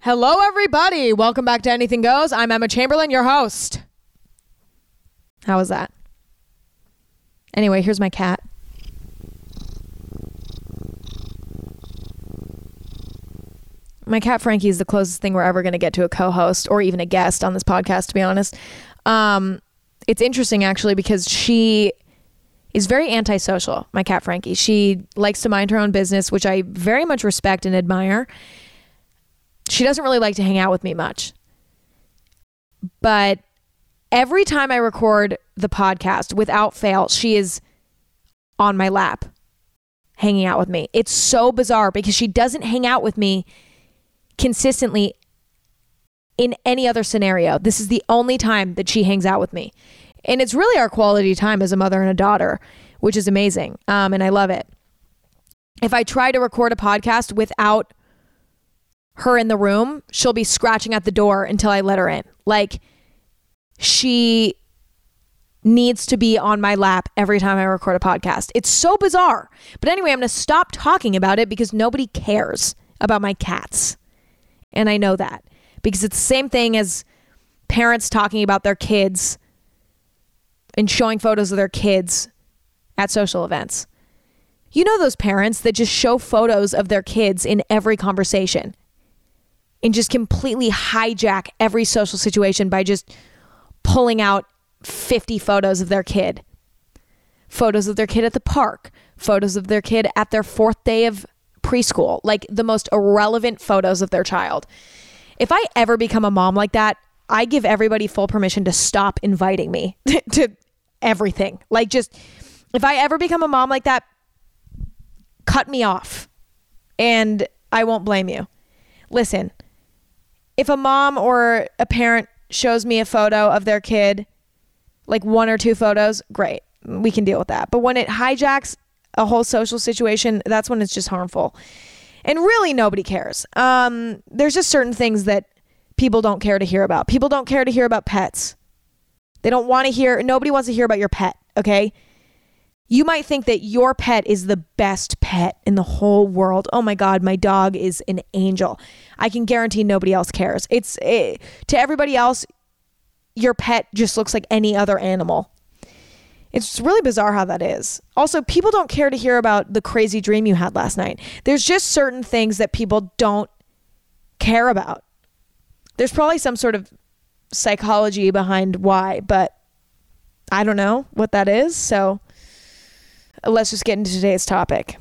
Hello, everybody. Welcome back to Anything Goes. I'm Emma Chamberlain, your host. How was that? Anyway, here's my cat. My cat Frankie is the closest thing we're ever going to get to a co-host or even a guest on this podcast, to be honest. It's interesting, actually, because she is very antisocial, my cat Frankie. She likes to mind her own business, which I very much respect and admire. She doesn't really like to hang out with me much. But every time I record the podcast, without fail, she is on my lap, hanging out with me. It's so bizarre because she doesn't hang out with me consistently in any other scenario. This is the only time that she hangs out with me. And it's really our quality time as a mother and a daughter, which is amazing. And I love it. If I try to record a podcast without her in the room, she'll be scratching at the door until I let her in. Like, she needs to be on my lap every time I record a podcast. It's so bizarre. But anyway, I'm going to stop talking about it because nobody cares about my cats. And I know that because it's the same thing as parents talking about their kids and showing photos of their kids at social events. You know those parents that just show photos of their kids in every conversation and just completely hijack every social situation by just pulling out 50 photos of their kid. Photos of their kid at the park. Photos of their kid at their 4th day of preschool. Like the most irrelevant photos of their child. If I ever become a mom like that, I give everybody full permission to stop inviting me to everything. Like, just, if I ever become a mom like that, cut me off and I won't blame you. Listen, if a mom or a parent shows me a photo of their kid, like 1 or 2 photos, great. We can deal with that. But when it hijacks a whole social situation, that's when it's just harmful. And really nobody cares. There's just certain things that people don't care to hear about. People don't care to hear about pets. They don't want to hear, nobody wants to hear about your pet, okay? You might think that your pet is the best pet in the whole world. Oh my God, my dog is an angel. I can guarantee nobody else cares. To everybody else, your pet just looks like any other animal. It's really bizarre how that is. Also, people don't care to hear about the crazy dream you had last night. There's just certain things that people don't care about. There's probably some sort of psychology behind why, but I don't know what that is. So let's just get into today's topic.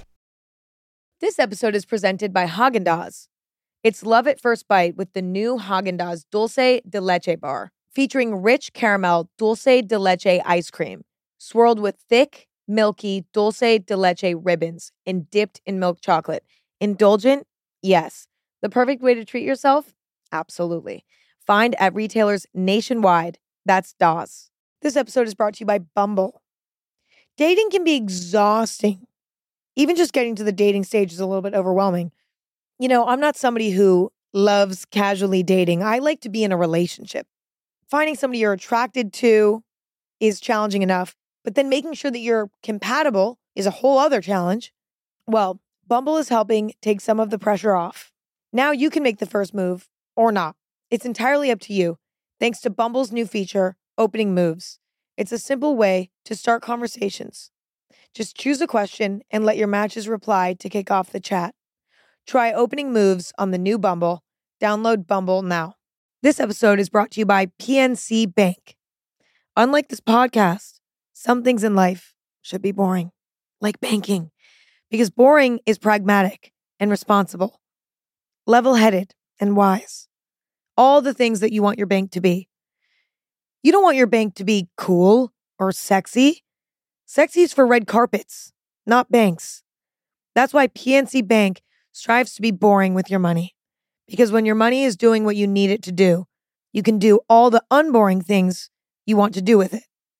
This episode is presented by Häagen-Dazs. It's love at first bite with the new Häagen-Dazs Dulce de Leche bar, featuring rich caramel dulce de leche ice cream, swirled with thick, milky dulce de leche ribbons and dipped in milk chocolate. Indulgent? Yes. The perfect way to treat yourself? Absolutely. Find at retailers nationwide. That's Dazs. This episode is brought to you by Bumble. Dating can be exhausting. Even just getting to the dating stage is a little bit overwhelming. You know, I'm not somebody who loves casually dating. I like to be in a relationship. Finding somebody you're attracted to is challenging enough, but then making sure that you're compatible is a whole other challenge. Well, Bumble is helping take some of the pressure off. Now you can make the first move or not. It's entirely up to you, thanks to Bumble's new feature, Opening Moves. It's a simple way to start conversations. Just choose a question and let your matches reply to kick off the chat. Try Opening Moves on the new Bumble. Download Bumble now. This episode is brought to you by PNC Bank. Unlike this podcast, some things in life should be boring, like banking, because boring is pragmatic and responsible, level-headed and wise. All the things that you want your bank to be. You don't want your bank to be cool or sexy. Sexy is for red carpets, not banks. That's why PNC Bank strives to be boring with your money. Because when your money is doing what you need it to do, you can do all the unboring things you want to do with it.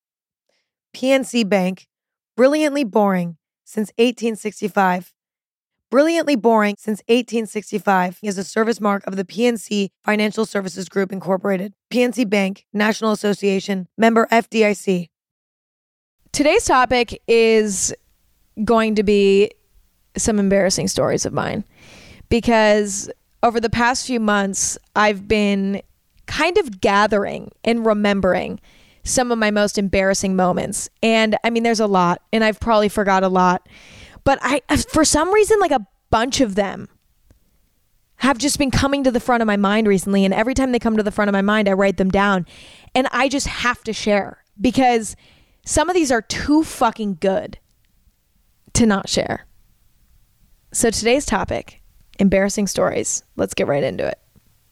PNC Bank, brilliantly boring since 1865. Brilliantly boring since 1865 is a service mark of the PNC Financial Services Group, Incorporated. PNC Bank, National Association, member FDIC. Today's topic is going to be some embarrassing stories of mine because over the past few months, I've been kind of gathering and remembering some of my most embarrassing moments. And I mean, there's a lot, and I've probably forgot a lot, but for some reason, like a bunch of them have just been coming to the front of my mind recently. And every time they come to the front of my mind, I write them down, and I just have to share because some of these are too fucking good to not share. So today's topic, embarrassing stories. Let's get right into it.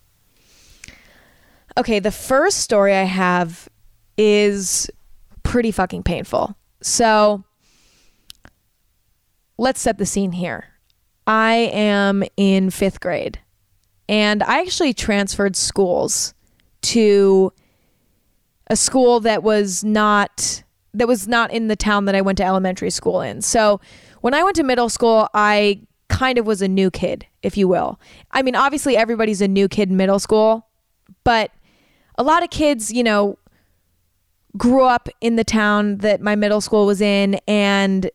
Okay, the first story I have is pretty fucking painful. So let's set the scene here. I am in 5th grade, and I actually transferred schools to a school that was not in the town that I went to elementary school in. So when I went to middle school, I kind of was a new kid, if you will. I mean, obviously everybody's a new kid in middle school, but a lot of kids, you know, grew up in the town that my middle school was in and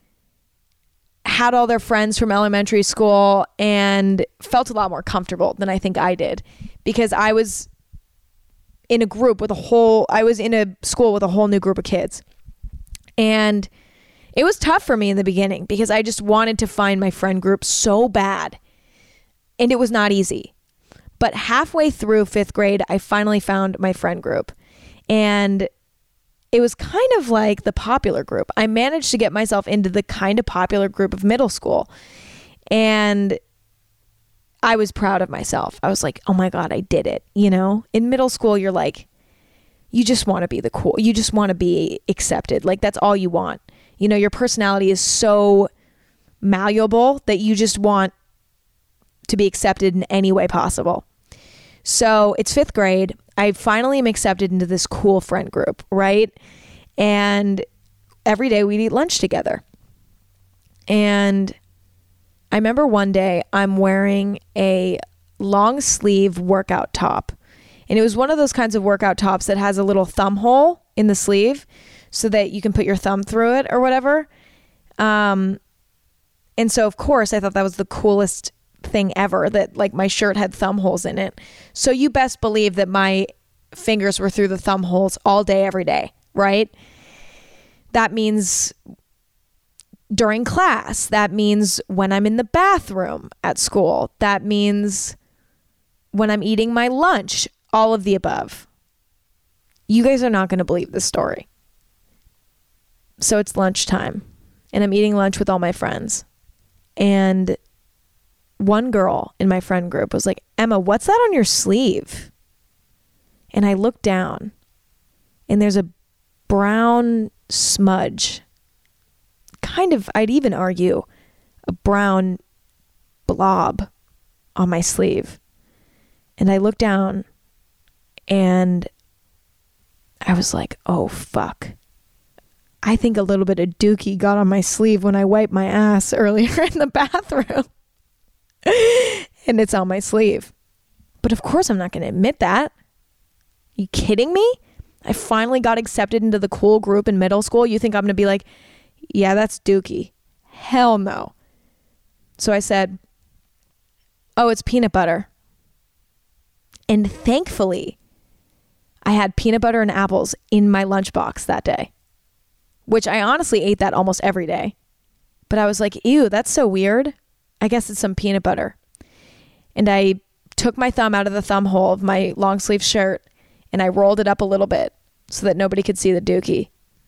had all their friends from elementary school and felt a lot more comfortable than I think I did, because I was in a school with a whole new group of kids. And it was tough for me in the beginning because I just wanted to find my friend group so bad, and it was not easy. But halfway through 5th grade, I finally found my friend group, and it was kind of like the popular group. I managed to get myself into the kind of popular group of middle school, and I was proud of myself. I was like, oh my God, I did it. You know, in middle school, you're like, you just want to be you just want to be accepted. Like, that's all you want. You know, your personality is so malleable that you just want to be accepted in any way possible. So it's 5th grade. I finally am accepted into this cool friend group, right? And every day we'd eat lunch together. And I remember one day I'm wearing a long sleeve workout top. And it was one of those kinds of workout tops that has a little thumb hole in the sleeve so that you can put your thumb through it or whatever. And so, of course, I thought that was the coolest thing ever, that like my shirt had thumb holes in it. So you best believe that my fingers were through the thumb holes all day, every day, right? That means during class. That means when I'm in the bathroom at school. That means when I'm eating my lunch, all of the above. You guys are not going to believe this story. So it's lunchtime, and I'm eating lunch with all my friends. And one girl in my friend group was like, Emma, what's that on your sleeve? And I looked down, and there's a brown smudge, kind of, I'd even argue, a brown blob on my sleeve. And I looked down, and I was like, oh, fuck. I think a little bit of dookie got on my sleeve when I wiped my ass earlier in the bathroom. And it's on my sleeve. But of course I'm not going to admit that. Are you kidding me? I finally got accepted into the cool group in middle school. You think I'm going to be like, yeah, that's dookie? Hell no. So I said, oh, it's peanut butter. And thankfully, I had peanut butter and apples in my lunchbox that day, which I honestly ate that almost every day. But I was like, ew, that's so weird. I guess it's some peanut butter. And I took my thumb out of the thumb hole of my long sleeve shirt, and I rolled it up a little bit so that nobody could see the dookie.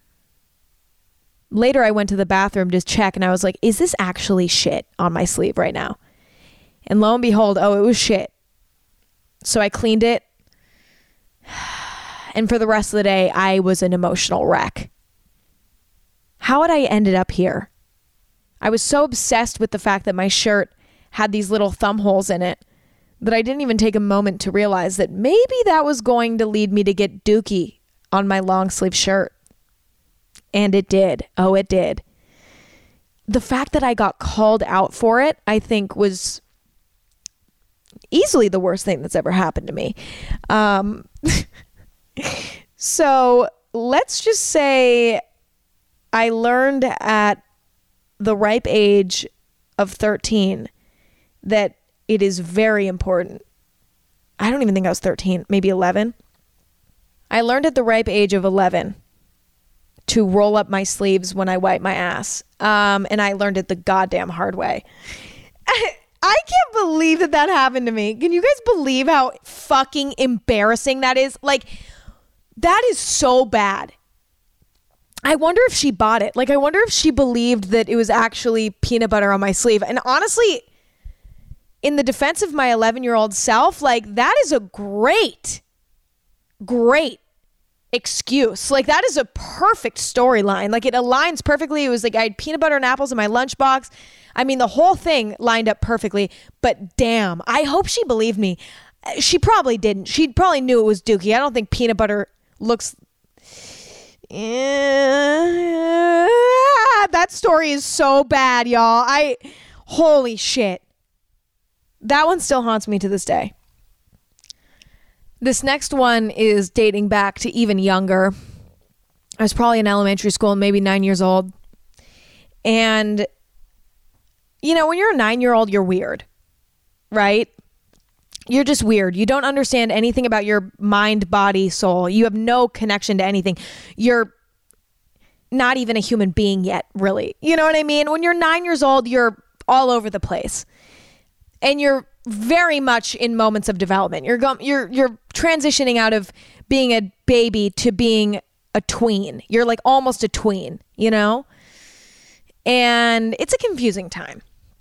Later, I went to the bathroom to check, and I was like, is this actually shit on my sleeve right now? And lo and behold, oh, it was shit. So I cleaned it. And for the rest of the day, I was an emotional wreck. How had I ended up here? I was so obsessed with the fact that my shirt had these little thumb holes in it that I didn't even take a moment to realize that maybe that was going to lead me to get dookie on my long sleeve shirt. And it did. Oh, it did. The fact that I got called out for it, I think, was easily the worst thing that's ever happened to me. So let's just say I learned at the ripe age of 13 that it is very important. I don't even think I was 13, maybe 11. I learned at the ripe age of 11 to roll up my sleeves when I wipe my ass. And I learned it the goddamn hard way. I can't believe that happened to me. Can you guys believe how fucking embarrassing that is? Like, that is so bad. I wonder if she bought it. Like, I wonder if she believed that it was actually peanut butter on my sleeve. And honestly, in the defense of my 11-year-old self, like, that is a great excuse. Like, that is a perfect storyline. Like, it aligns perfectly. It was like I had peanut butter and apples in my lunchbox. I mean, the whole thing lined up perfectly. But damn, I hope she believed me. She probably didn't. She probably knew it was Dookie. I don't think peanut butter looks... that story is so bad, y'all. Holy shit. That one still haunts me to this day. This next one is dating back to even younger. I was probably in elementary school, maybe 9 years old. And, you know, when you're a 9-year-old, you're weird, right? You're just weird. You don't understand anything about your mind, body, soul. You have no connection to anything. You're not even a human being yet, really. You know what I mean? When you're 9 years old, you're all over the place. And you're very much in moments of development. You're transitioning out of being a baby to being a tween. You're like almost a tween, you know? And it's a confusing time.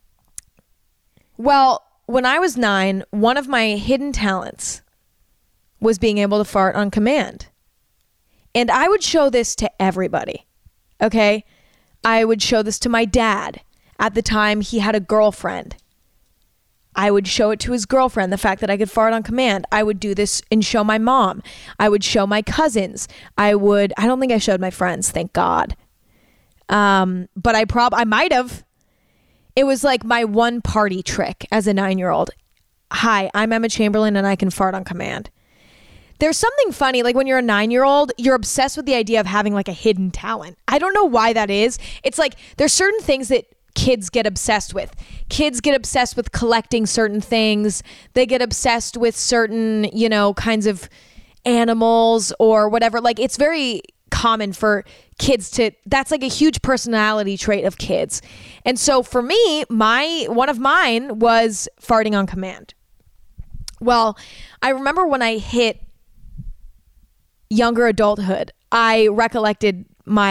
Well, when I was 9, one of my hidden talents was being able to fart on command. And I would show this to everybody, okay? I would show this to my dad. At the time, he had a girlfriend. I would show it to his girlfriend, the fact that I could fart on command. I would do this and show my mom. I would show my cousins. I don't think I showed my friends, thank God. But I might have. It was like my one party trick as a 9-year-old. Hi, I'm Emma Chamberlain and I can fart on command. There's something funny, like when you're a 9-year-old, you're obsessed with the idea of having like a hidden talent. I don't know why that is. It's like there's certain things that kids get obsessed with. Kids get obsessed with collecting certain things. They get obsessed with certain, you know, kinds of animals or whatever. Like, it's very common for kids that's like a huge personality trait of kids. And so for me, one of mine was farting on command. Well, I remember when I hit younger adulthood, I recollected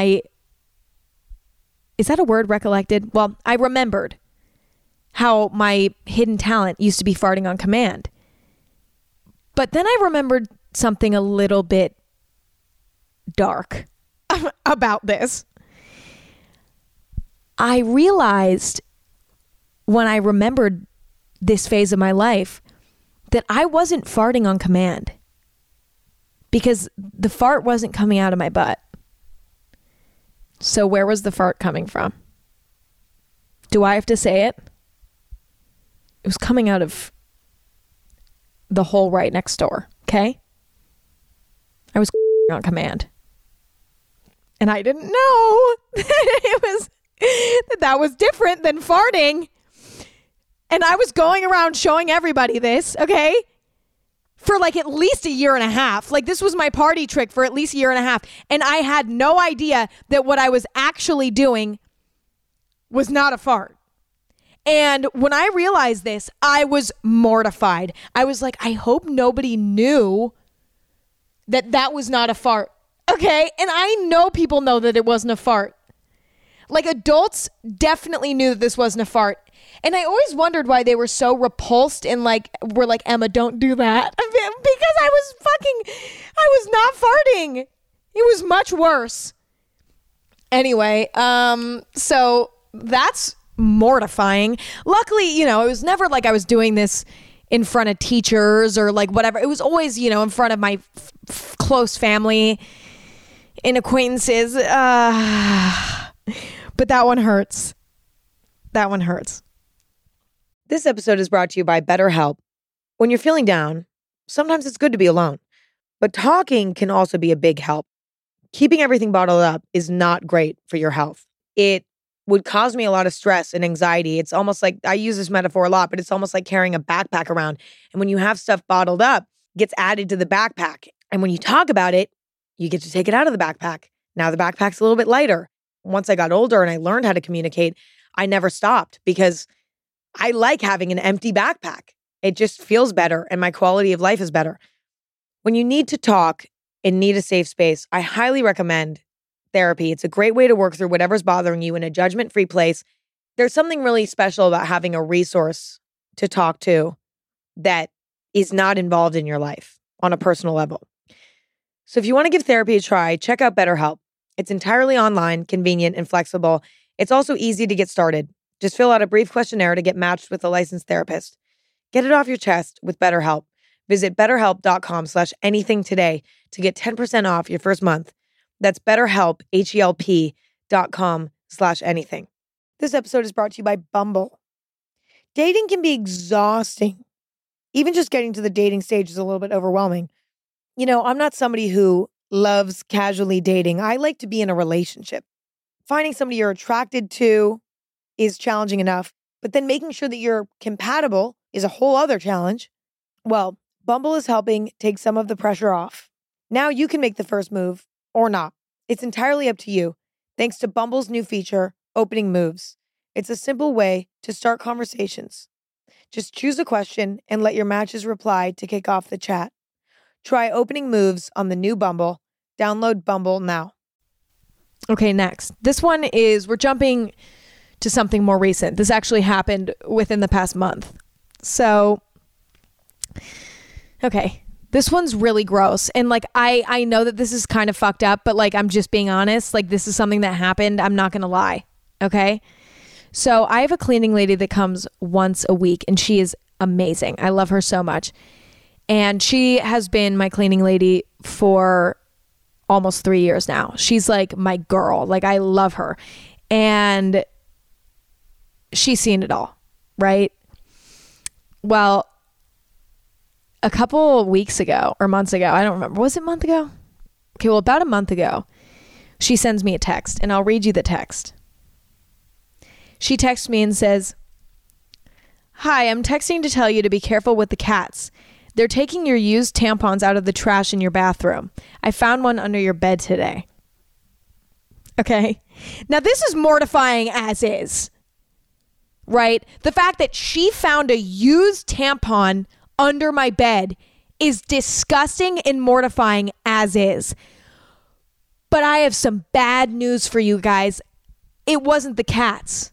is that a word, recollected? Well, I remembered how my hidden talent used to be farting on command. But then I remembered something a little bit dark about this. I realized when I remembered this phase of my life that I wasn't farting on command because the fart wasn't coming out of my butt. So where was the fart coming from? Do I have to say it? It was coming out of the hole right next door, okay? I was on command. And I didn't know that was different than farting. And I was going around showing everybody this, okay? For like at least a year and a half. Like, this was my party trick for at least a year and a half. And I had no idea that what I was actually doing was not a fart. And when I realized this, I was mortified. I was like, I hope nobody knew that was not a fart. Okay? And I know people know that it wasn't a fart. Like, adults definitely knew that this wasn't a fart. And I always wondered why they were so repulsed and like, were like, Emma, don't do that. Because I was not farting. It was much worse. Anyway, so that's mortifying. Luckily, you know, it was never like I was doing this in front of teachers or like whatever. It was always, you know, in front of my close family and acquaintances. But that one hurts. That one hurts. This episode is brought to you by BetterHelp. When you're feeling down, sometimes it's good to be alone, but talking can also be a big help. Keeping everything bottled up is not great for your health. It would cause me a lot of stress and anxiety. It's almost like, I use this metaphor a lot, but it's almost like carrying a backpack around. And when you have stuff bottled up, it gets added to the backpack. And when you talk about it, you get to take it out of the backpack. Now the backpack's a little bit lighter. Once I got older and I learned how to communicate, I never stopped because I like having an empty backpack. It just feels better and my quality of life is better. When you need to talk and need a safe space, I highly recommend therapy. It's a great way to work through whatever's bothering you in a judgment-free place. There's something really special about having a resource to talk to that is not involved in your life on a personal level. So if you want to give therapy a try, check out BetterHelp. It's entirely online, convenient, and flexible. It's also easy to get started. Just fill out a brief questionnaire to get matched with a licensed therapist. Get it off your chest with BetterHelp. Visit betterhelp.com/anything today to get 10% off your first month. That's BetterHelp, HELP.com/anything. This episode is brought to you by Bumble. Dating can be exhausting. Even just getting to the dating stage is a little bit overwhelming. You know, I'm not somebody who loves casually dating. I like to be in a relationship. Finding somebody you're attracted to is challenging enough, but then making sure that you're compatible is a whole other challenge. Well, Bumble is helping take some of the pressure off. Now you can make the first move or not. It's entirely up to you, thanks to Bumble's new feature, Opening Moves. It's a simple way to start conversations. Just choose a question and let your matches reply to kick off the chat. Try Opening Moves on the new Bumble. Download Bumble now. Okay, next. This one is, we're jumping to something more recent. This actually happened within the past month. So, okay. This one's really gross. And like, I know that this is kind of fucked up, but like, I'm just being honest. Like, this is something that happened. I'm not going to lie. Okay. So I have a cleaning lady that comes once a week and she is amazing. I love her so much. And she has been my cleaning lady for almost 3 years now. She's like my girl. Like, I love her. And she's seen it all, right? Well, a couple weeks ago or months ago, I don't remember. Was it a month ago? Okay, well, about a month ago, she sends me a text and I'll read you the text. She texts me and says, "Hi, I'm texting to tell you to be careful with the cats. They're taking your used tampons out of the trash in your bathroom. I found one under your bed today." Okay. Now this is mortifying as is, right? The fact that she found a used tampon under my bed is disgusting and mortifying as is. But I have some bad news for you guys. It wasn't the cats.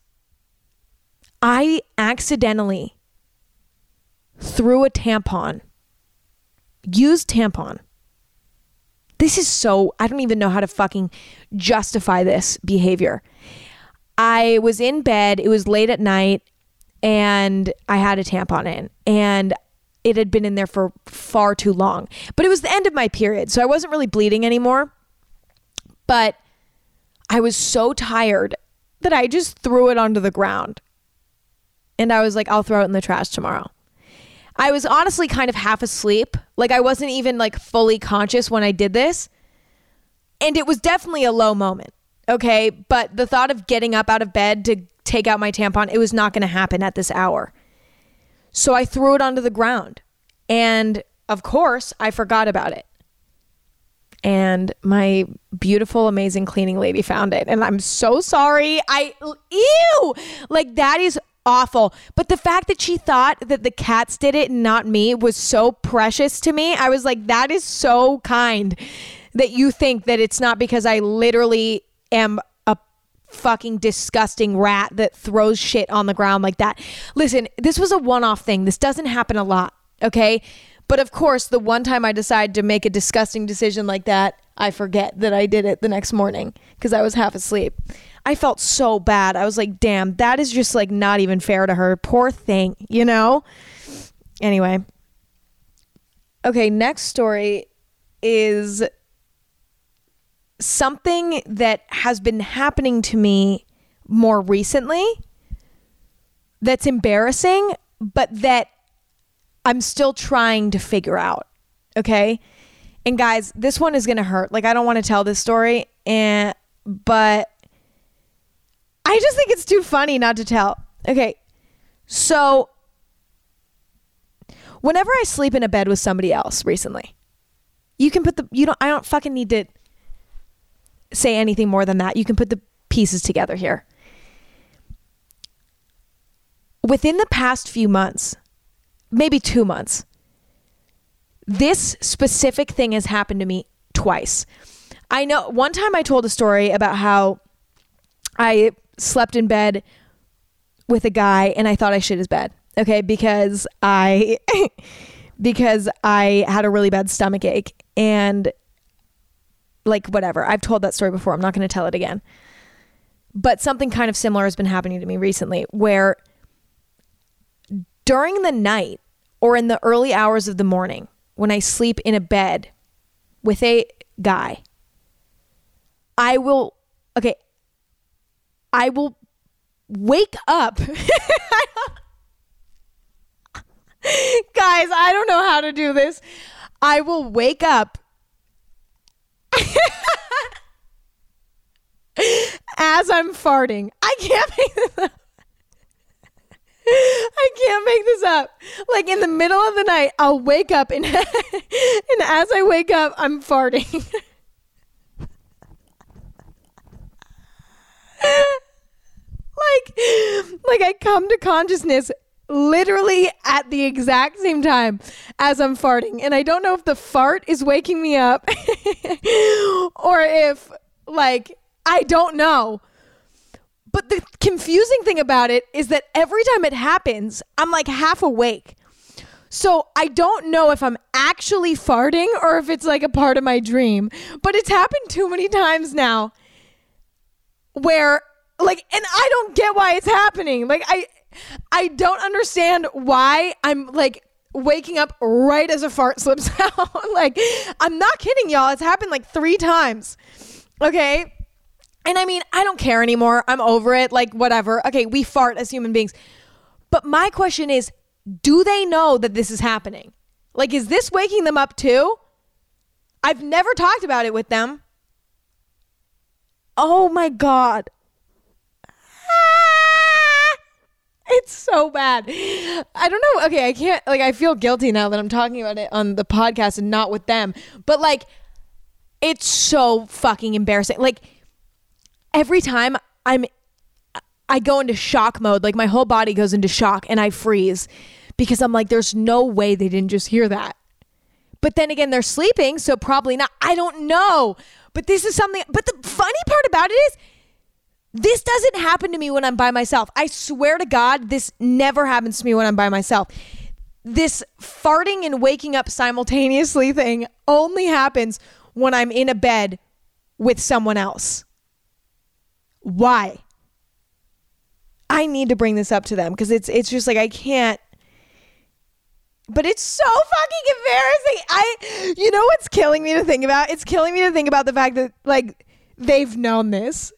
I accidentally threw a tampon, used tampon. This is so, I don't even know how to fucking justify this behavior. I was in bed, it was late at night, and I had a tampon in, and it had been in there for far too long. But it was the end of my period, so I wasn't really bleeding anymore. But I was so tired that I just threw it onto the ground. And I was like, I'll throw it in the trash tomorrow. I was honestly kind of half asleep. Like, I wasn't even like fully conscious when I did this. And it was definitely a low moment. Okay. But the thought of getting up out of bed to take out my tampon, it was not going to happen at this hour. So I threw it onto the ground. And of course, I forgot about it. And my beautiful, amazing cleaning lady found it. And I'm so sorry. Ew! Like, that is awful. But the fact that she thought that the cats did it and not me was so precious to me. I was like, that is so kind that you think that it's not because I literally am a fucking disgusting rat that throws shit on the ground like that. Listen, this was a one-off thing. This doesn't happen a lot, okay? But of course, the one time I decide to make a disgusting decision like that, I forget that I did it the next morning because I was half asleep. I felt so bad. I was like, damn, that is just like not even fair to her. Poor thing, you know? Anyway. Okay, next story is something that has been happening to me more recently that's embarrassing, but that I'm still trying to figure out. Okay? And guys, this one is going to hurt. Like, I don't want to tell this story, but I just think it's too funny not to tell. Okay. So whenever I sleep in a bed with somebody else recently, I don't fucking need to say anything more than that. You can put the pieces together here. Within the past few months, maybe 2 months, this specific thing has happened to me twice. I know one time I told a story about how I slept in bed with a guy and I thought I shit his bed. Okay, because I had a really bad stomach ache and like whatever. I've told that story before. I'm not going to tell it again. But something kind of similar has been happening to me recently where during the night or in the early hours of the morning when I sleep in a bed with a guy, I will wake up. Guys, I don't know how to do this. I will wake up as I'm farting. I can't make this up. I can't make this up. Like in the middle of the night, I'll wake up and as I wake up, I'm farting. like I come to consciousness literally at the exact same time as I'm farting. And I don't know if the fart is waking me up or if I don't know. But the confusing thing about it is that every time it happens, I'm like half awake. So I don't know if I'm actually farting or if it's like a part of my dream. But it's happened too many times now where and I don't get why it's happening. I don't understand why I'm like waking up right as a fart slips out. I'm not kidding, y'all. It's happened like 3 times. Okay. And I mean, I don't care anymore. I'm over it. Whatever. Okay, we fart as human beings. But my question is, do they know that this is happening? Is this waking them up too? I've never talked about it with them. Oh my God. It's so bad. I don't know. Okay, I can't, I feel guilty now that I'm talking about it on the podcast and not with them. But it's so fucking embarrassing. Every time I go into shock mode, my whole body goes into shock and I freeze because I'm like, there's no way they didn't just hear that. But then again, they're sleeping, so probably not. I don't know. But this is something, but the funny part about it is this doesn't happen to me when I'm by myself. I swear to God, this never happens to me when I'm by myself. This farting and waking up simultaneously thing only happens when I'm in a bed with someone else. Why? I need to bring this up to them because it's just I can't. But it's so fucking embarrassing. You know what's killing me to think about? It's killing me to think about the fact that they've known this.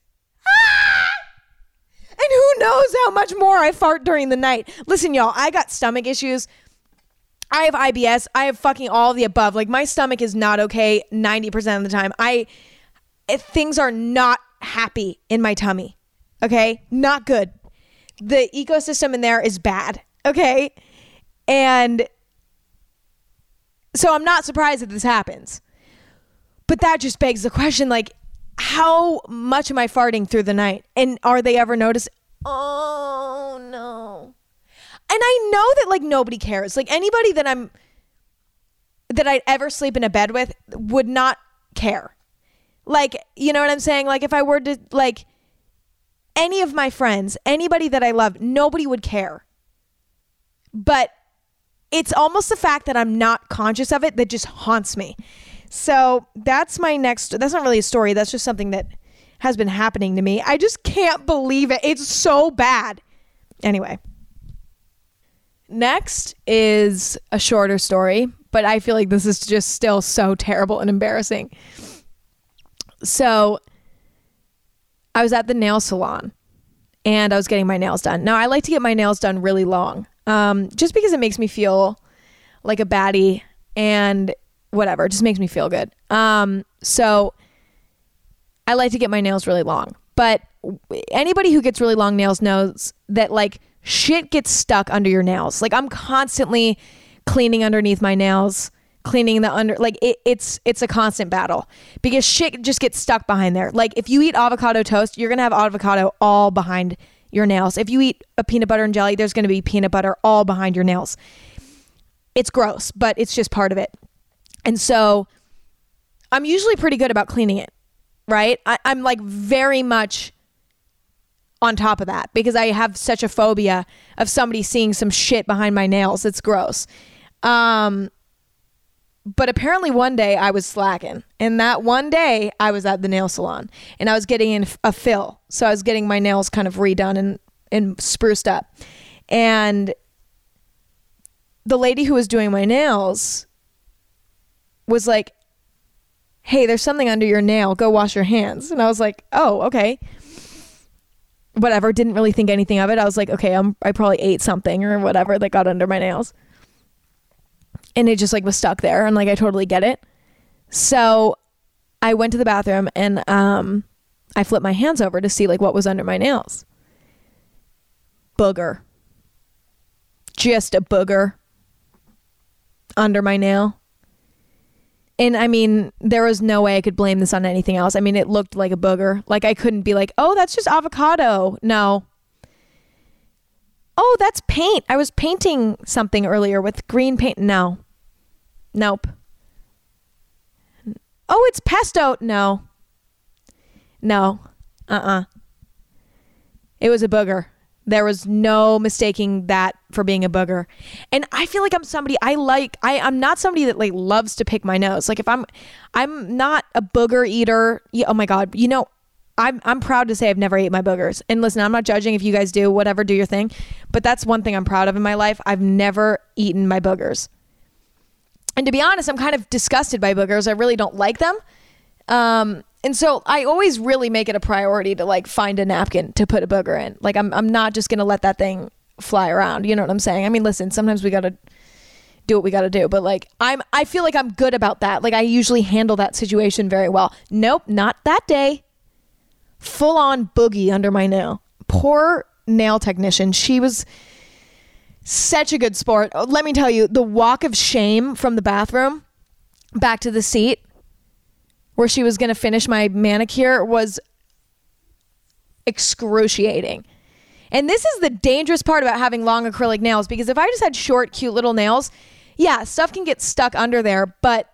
And who knows how much more I fart during the night. Listen, y'all, I got stomach issues. I have IBS. I have fucking all of the above. My stomach is not okay 90% of the time. Things are not happy in my tummy. Okay? Not good. The ecosystem in there is bad. Okay? And so I'm not surprised that this happens. But that just begs the question, how much am I farting through the night? And are they ever noticing? Oh, no. And I know that nobody cares. Anybody that I'd ever sleep in a bed with would not care. You know what I'm saying? If I were to, any of my friends, anybody that I love, nobody would care. But it's almost the fact that I'm not conscious of it that just haunts me. So that's not really a story. That's just something that has been happening to me. I just can't believe it. It's so bad. Anyway. Next is a shorter story, but I feel like this is just still so terrible and embarrassing. So I was at the nail salon and I was getting my nails done. Now I like to get my nails done really long, just because it makes me feel like a baddie and whatever, it just makes me feel good. So I like to get my nails really long, but anybody who gets really long nails knows that like shit gets stuck under your nails. Like I'm constantly cleaning underneath my nails, cleaning the under, like it's a constant battle because shit just gets stuck behind there. Like if you eat avocado toast, you're going to have avocado all behind your nails. If you eat a peanut butter and jelly, there's going to be peanut butter all behind your nails. It's gross, but it's just part of it. And so I'm usually pretty good about cleaning it, right? I'm like very much on top of that because I have such a phobia of somebody seeing some shit behind my nails. It's gross. But apparently one day I was slacking, and that one day I was at the nail salon and I was getting in a fill. So I was getting my nails kind of redone and spruced up. And the lady who was doing my nails was like, hey, there's something under your nail. Go wash your hands. And I was like, oh, okay. Whatever. Didn't really think anything of it. I was like, okay, I probably ate something or whatever that got under my nails. And it just like was stuck there. And like, I totally get it. So I went to the bathroom and I flipped my hands over to see like what was under my nails. Booger. Just a booger under my nail. And I mean, there was no way I could blame this on anything else. I mean, it looked like a booger. Like I couldn't be like, oh, that's just avocado. No. Oh, that's paint. I was painting something earlier with green paint. No. Nope. Oh, it's pesto. No. No. It was a booger. There was no mistaking that for being a booger. And I feel like I'm somebody I'm not somebody that like loves to pick my nose. Like if I'm not a booger eater. Oh my God. You know, I'm proud to say I've never ate my boogers. And listen, I'm not judging if you guys do, whatever, do your thing. But that's one thing I'm proud of in my life. I've never eaten my boogers. And to be honest, I'm kind of disgusted by boogers. I really don't like them. And so I always really make it a priority to like find a napkin to put a booger in. Like I'm not just going to let that thing fly around. You know what I'm saying? I mean, listen, sometimes we got to do what we got to do, but like I feel like I'm good about that. Like I usually handle that situation very well. Nope, not that day. Full on boogie under my nail. Poor nail technician. She was such a good sport. Oh, let me tell you, the walk of shame from the bathroom back to the seat where she was going to finish my manicure was excruciating. And this is the dangerous part about having long acrylic nails, because if I just had short, cute little nails, yeah, stuff can get stuck under there, but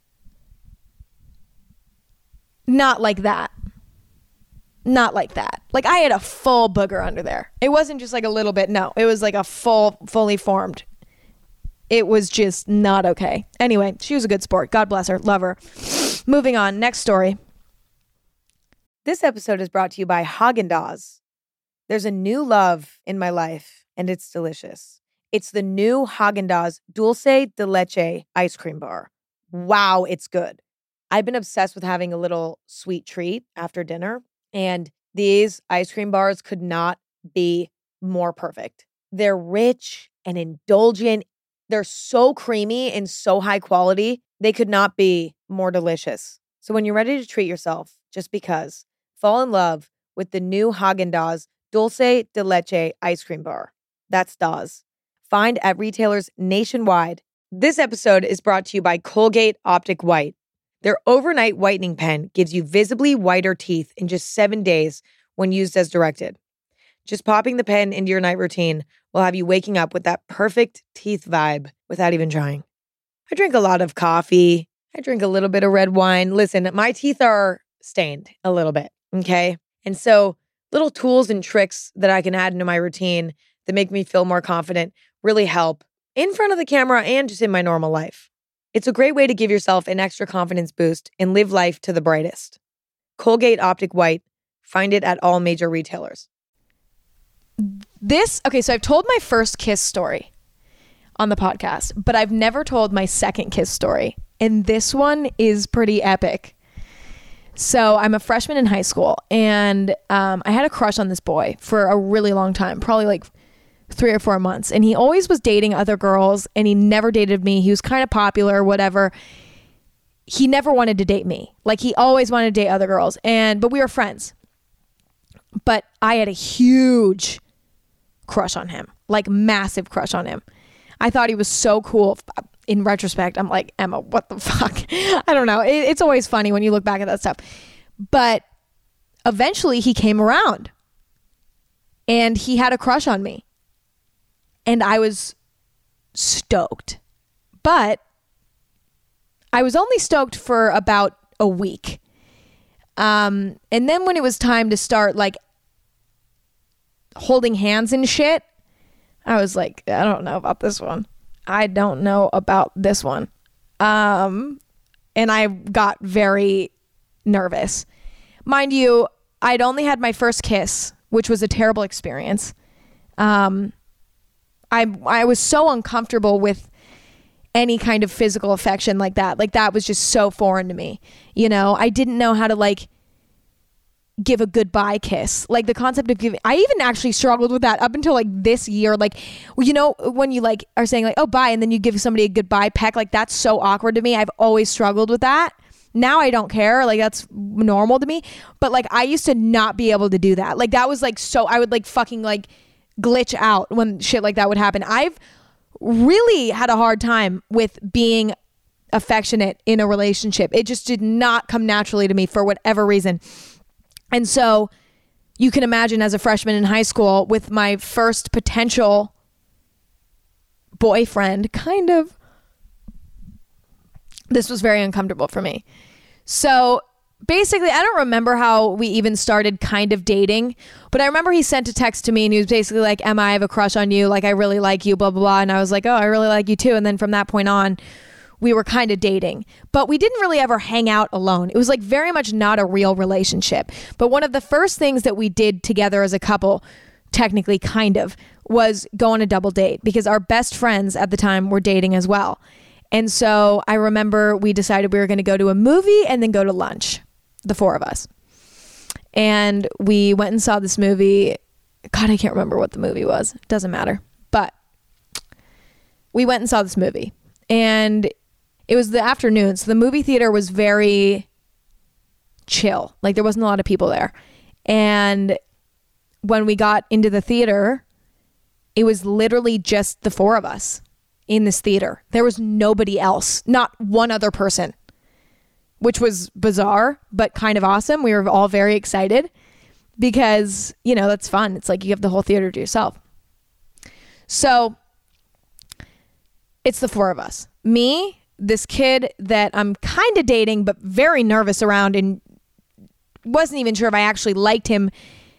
not like that. Not like that. Like I had a full booger under there. It wasn't just like a little bit. No, it was like a fully formed. It was just not okay. Anyway, she was a good sport. God bless her. Love her. Moving on. Next story. This episode is brought to you by Haagen-Dazs. There's a new love in my life, and it's delicious. It's the new Haagen-Dazs Dulce de Leche ice cream bar. Wow, it's good. I've been obsessed with having a little sweet treat after dinner, and these ice cream bars could not be more perfect. They're rich and indulgent. They're so creamy and so high quality. They could not be more delicious. So when you're ready to treat yourself, just because, fall in love with the new Haagen-Dazs Dulce de Leche ice cream bar. That's Dazs. Find at retailers nationwide. This episode is brought to you by Colgate Optic White. Their overnight whitening pen gives you visibly whiter teeth in just 7 days when used as directed. Just popping the pen into your night routine will have you waking up with that perfect teeth vibe without even trying. I drink a lot of coffee. I drink a little bit of red wine. Listen, my teeth are stained a little bit, okay? And so little tools and tricks that I can add into my routine that make me feel more confident really help in front of the camera and just in my normal life. It's a great way to give yourself an extra confidence boost and live life to the brightest. Colgate Optic White. Find it at all major retailers. So I've told my first kiss story on the podcast, but I've never told my second kiss story. And this one is pretty epic. So I'm a freshman in high school, and I had a crush on this boy for a really long time, probably like 3 or 4 months. And he always was dating other girls, and he never dated me. He was kind of popular, whatever. He never wanted to date me. Like he always wanted to date other girls. But we were friends. But I had a huge crush on him, like massive crush on him. I thought he was so cool. In retrospect, I'm like, Emma, what the fuck? I don't know. It's always funny when you look back at that stuff. But eventually he came around and he had a crush on me. And I was stoked. But I was only stoked for about a week. And then when it was time to start like holding hands and shit, I was like, I don't know about this one. I don't know about this one. And I got very nervous. Mind you, I'd only had my first kiss, which was a terrible experience. I was so uncomfortable with any kind of physical affection like that. Like that was just so foreign to me. You know, I didn't know how to like give a goodbye kiss. Like the concept of giving, I even actually struggled with that up until like this year. Like, you know, when you like are saying like, oh, bye. And then you give somebody a goodbye peck, like that's so awkward to me. I've always struggled with that. Now I don't care. Like that's normal to me. But like I used to not be able to do that. Like that was like, so I would like fucking like glitch out when shit like that would happen. I've really had a hard time with being affectionate in a relationship. It just did not come naturally to me for whatever reason. And so you can imagine as a freshman in high school with my first potential boyfriend, kind of, this was very uncomfortable for me. So basically, I don't remember how we even started kind of dating, but I remember he sent a text to me and he was basically like, Emma, I have a crush on you. Like, I really like you, blah, blah, blah. And I was like, oh, I really like you too. And then from that point on, we were kind of dating, but we didn't really ever hang out alone. It was like very much not a real relationship. But one of the first things that we did together as a couple, technically kind of, was go on a double date because our best friends at the time were dating as well. And so I remember we decided we were going to go to a movie and then go to lunch, the four of us. And we went and saw this movie. God, I can't remember what the movie was. It doesn't matter. But we went and saw this movie. And it was the afternoon, so the movie theater was very chill. Like there wasn't a lot of people there. And when we got into the theater, it was literally just the four of us in this theater. There was nobody else, not one other person, which was bizarre, but kind of awesome. We were all very excited because, you know, that's fun. It's like you have the whole theater to yourself. So it's the four of us. Me, this kid that I'm kind of dating, but very nervous around and wasn't even sure if I actually liked him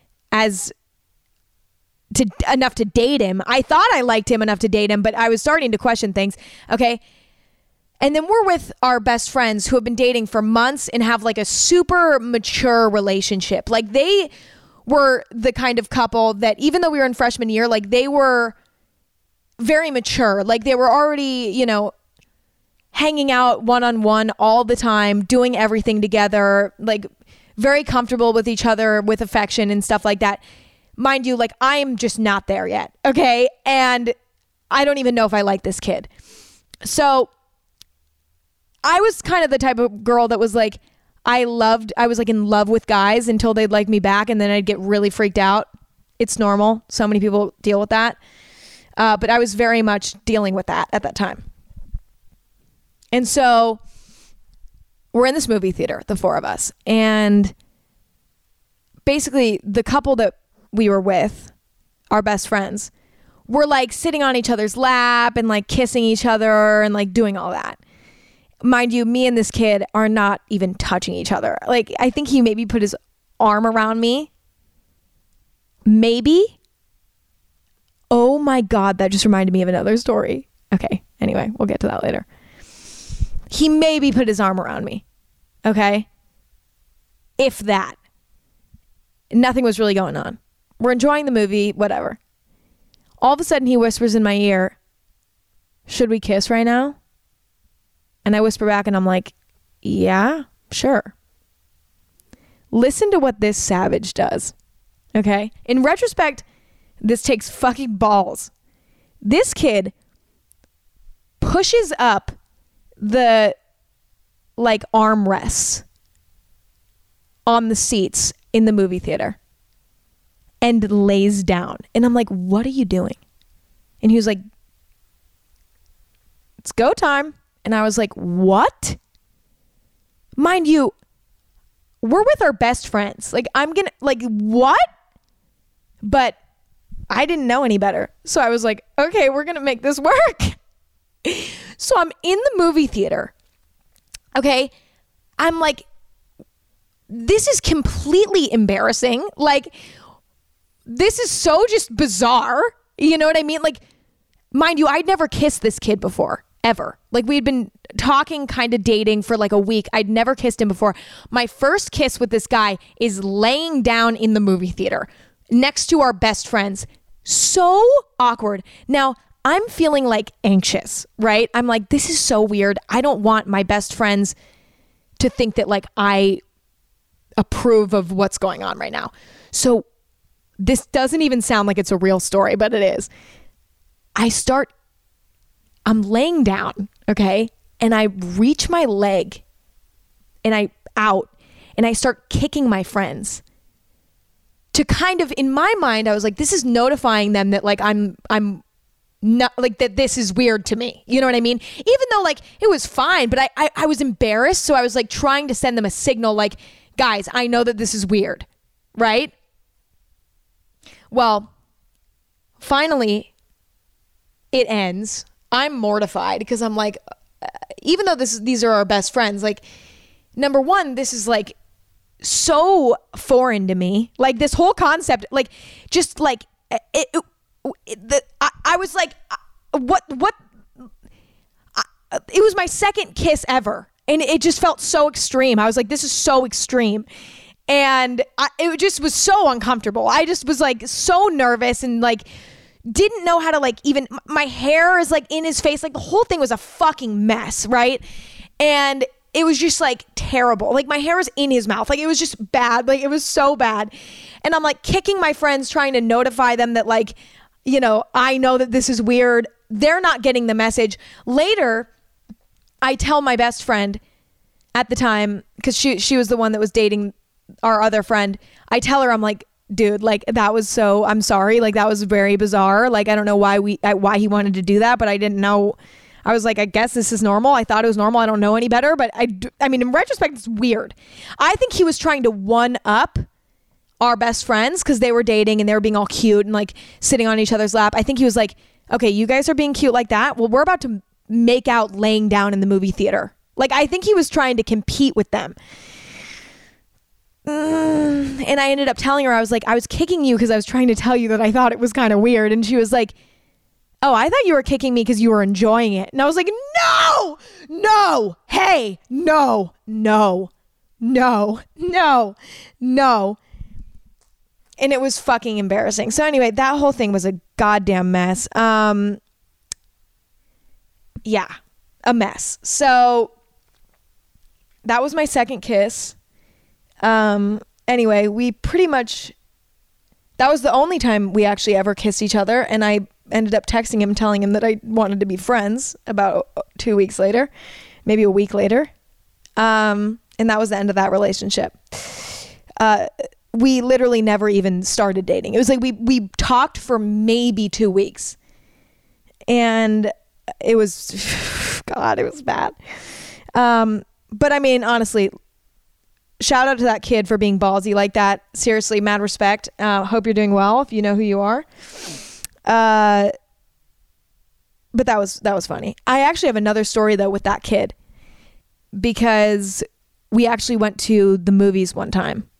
enough to date him. I thought I liked him enough to date him, but I was starting to question things. Okay. And then we're with our best friends who have been dating for months and have like a super mature relationship. Like they were the kind of couple that even though we were in freshman year, like they were very mature. Like they were already, you know, hanging out one-on-one all the time, doing everything together, like very comfortable with each other, with affection and stuff like that. Mind you, like I'm just not there yet. Okay. And I don't even know if I like this kid. So I was kind of the type of girl that was like, I was like in love with guys until they'd like me back. And then I'd get really freaked out. It's normal. So many people deal with that. But I was very much dealing with that at that time. And so we're in this movie theater, the four of us. And basically the couple that we were with, our best friends, were like sitting on each other's lap and like kissing each other and like doing all that. Mind you, me and this kid are not even touching each other. Like I think he maybe put his arm around me. Maybe. Oh my God, that just reminded me of another story. Okay, anyway, we'll get to that later. He maybe put his arm around me. Okay? If that. Nothing was really going on. We're enjoying the movie, whatever. All of a sudden he whispers in my ear, should we kiss right now? And I whisper back and I'm like, yeah, sure. Listen to what this savage does. Okay? In retrospect, this takes fucking balls. This kid pushes up the like armrests on the seats in the movie theater. and lays down. And I'm like, what are you doing? And he was like, it's go time. And I was like, what? Mind you, we're with our best friends. Like, I'm gonna, like, what? But I didn't know any better. So I was like, okay, we're gonna make this work. So I'm in the movie theater. Okay. I'm like, this is completely embarrassing. Like, this is so just bizarre. You know what I mean? Like, mind you, I'd never kissed this kid before, ever. Like, we had been talking, kind of dating for like a week. I'd never kissed him before. My first kiss with this guy is laying down in the movie theater next to our best friends. So awkward. Now, I'm feeling like anxious, right? I'm like, this is so weird. I don't want my best friends to think that like I approve of what's going on right now. So this doesn't even sound like it's a real story, but it is. I'm laying down, okay? And I reach my leg and I start kicking my friends to kind of, in my mind, I was like, this is notifying them that like I'm not like that this is weird to me. You know what I mean? Even though like it was fine, but I was embarrassed. So I was like trying to send them a signal like, guys, I know that this is weird, right? Well, finally it ends. I'm mortified because I'm like, even though these are our best friends, like, number one, this is like so foreign to me. Like this whole concept, like just like I was like, what? It was my second kiss ever. And it just felt so extreme. I was like, this is so extreme. And it just was so uncomfortable. I just was like so nervous and like didn't know how to like even, my hair is like in his face. Like the whole thing was a fucking mess, right? And it was just like terrible. Like my hair was in his mouth. Like it was just bad. Like it was so bad. And I'm like kicking my friends, trying to notify them that like, you know, I know that this is weird. They're not getting the message. Later, I tell my best friend at the time, because she was the one that was dating our other friend. I tell her, I'm like, dude, like that was so, I'm sorry. Like that was very bizarre. Like, I don't know why he wanted to do that, but I didn't know. I was like, I guess this is normal. I thought it was normal. I don't know any better, but I mean, in retrospect, it's weird. I think he was trying to one up our best friends because they were dating and they were being all cute and like sitting on each other's lap. I think he was like, okay, you guys are being cute like that. Well, we're about to make out laying down in the movie theater. Like, I think he was trying to compete with them. And I ended up telling her, I was like, I was kicking you because I was trying to tell you that I thought it was kind of weird. And she was like, oh, I thought you were kicking me because you were enjoying it. And I was like, no, hey, no. And it was fucking embarrassing. So anyway, that whole thing was a goddamn mess. Yeah, a mess. So that was my second kiss. Anyway, we pretty much, that was the only time we actually ever kissed each other. And I ended up texting him, telling him that I wanted to be friends about 2 weeks later, maybe a week later. And that was the end of that relationship. We literally never even started dating. It was like we talked for maybe 2 weeks. And it was, God, it was bad. But I mean, honestly, shout out to that kid for being ballsy like that. Seriously, mad respect. Hope you're doing well if you know who you are. But that was funny. I actually have another story though with that kid, because we actually went to the movies one time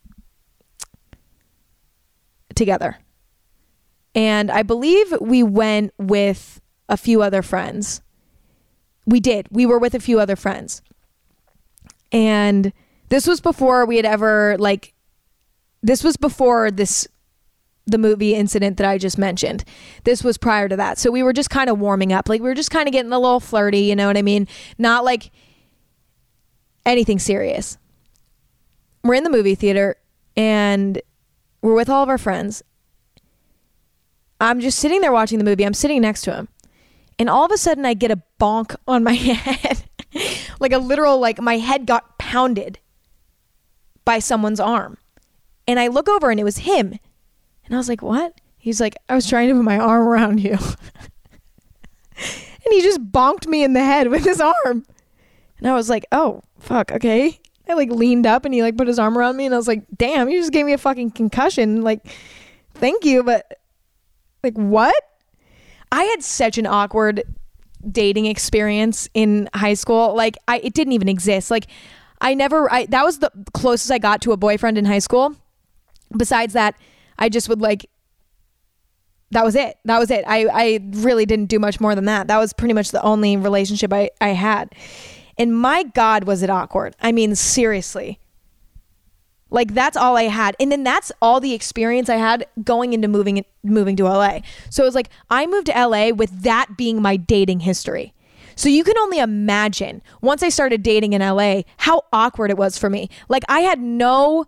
together. And I believe we went with a few other friends. We did. We were with a few other friends. And this was before we had ever, like, this was before the movie incident that I just mentioned. This was prior to that. So we were just kind of warming up. Like, we were just kind of getting a little flirty, you know what I mean? Not like anything serious. We're in the movie theater and we're with all of our friends. I'm just sitting there watching the movie. I'm sitting next to him. And all of a sudden I get a bonk on my head. Like a literal, like my head got pounded by someone's arm. And I look over and it was him. And I was like, what? He's like, I was trying to put my arm around you. And he just bonked me in the head with his arm. And I was like, oh, fuck, okay. I like leaned up and he like put his arm around me and I was like, damn, you just gave me a fucking concussion. Like, thank you, but like, what? I had such an awkward dating experience in high school. Like, it didn't even exist. Like, that was the closest I got to a boyfriend in high school. Besides that, I just would like, that was it. I really didn't do much more than that. That was pretty much the only relationship I had. And my God, was it awkward. I mean, seriously. Like, that's all I had. And then that's all the experience I had going into moving to LA. So it was like, I moved to LA with that being my dating history. So you can only imagine, once I started dating in LA, how awkward it was for me. Like, I had no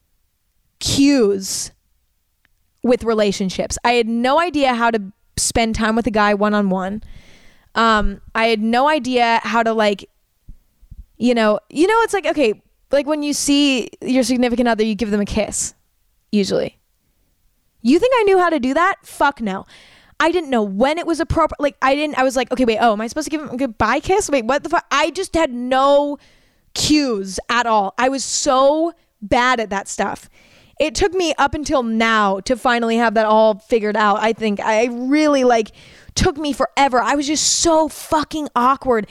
cues with relationships. I had no idea how to spend time with a guy one-on-one. I had no idea how to like, it's like, okay, like when you see your significant other, you give them a kiss, usually. You think I knew how to do that? Fuck no. I didn't know when it was appropriate. Like I was like, okay, wait, am I supposed to give him a goodbye kiss? Wait, what the fuck? I just had no cues at all. I was so bad at that stuff. It took me up until now to finally have that all figured out. I think I really took me forever. I was just so fucking awkward.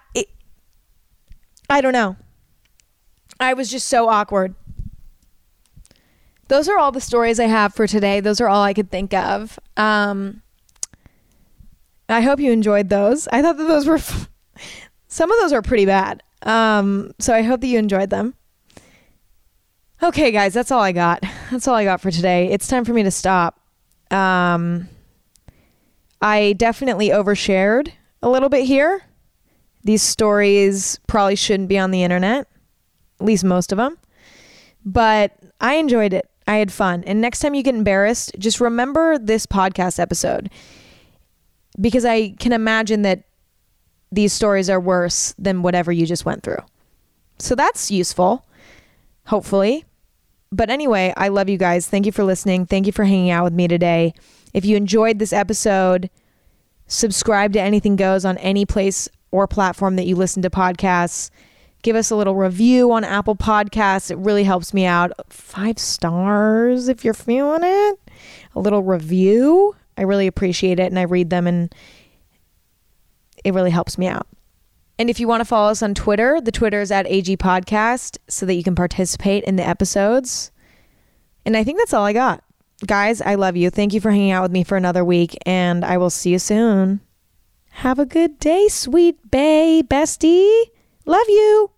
I don't know. I was just so awkward. Those are all the stories I have for today. Those are all I could think of. I hope you enjoyed those. I thought that those were, some of those are pretty bad. So I hope that you enjoyed them. Okay, guys, that's all I got. That's all I got for today. It's time for me to stop. I definitely overshared a little bit here. These stories probably shouldn't be on the internet, at least most of them. But I enjoyed it. I had fun. And next time you get embarrassed, just remember this podcast episode. Because I can imagine that these stories are worse than whatever you just went through. So that's useful, hopefully. But anyway, I love you guys. Thank you for listening. Thank you for hanging out with me today. If you enjoyed this episode, subscribe to Anything Goes on any place or platform that you listen to podcasts. Give us a little review on Apple Podcasts. It really helps me out. 5 stars if you're feeling it. A little review. I really appreciate it, and I read them, and it really helps me out. And if you want to follow us on Twitter, the Twitter is @AG Podcast so that you can participate in the episodes. And I think that's all I got. Guys, I love you. Thank you for hanging out with me for another week, and I will see you soon. Have a good day, sweet bae bestie. Love you.